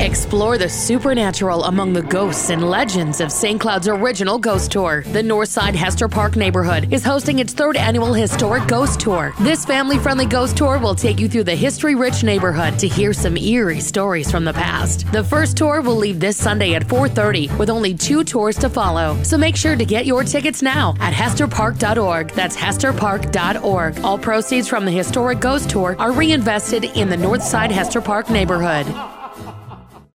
Explore the supernatural among the ghosts and legends of St. Cloud's original ghost tour. The Northside Hester Park neighborhood is hosting its third annual historic ghost tour. This family-friendly ghost tour will take you through the history-rich neighborhood to hear some eerie stories from the past. The first tour will leave this Sunday at 4:30 with only 2 tours to follow. So make sure to get your tickets now at hesterpark.org. That's hesterpark.org. All proceeds from the historic ghost tour are reinvested in the Northside Hester Park neighborhood.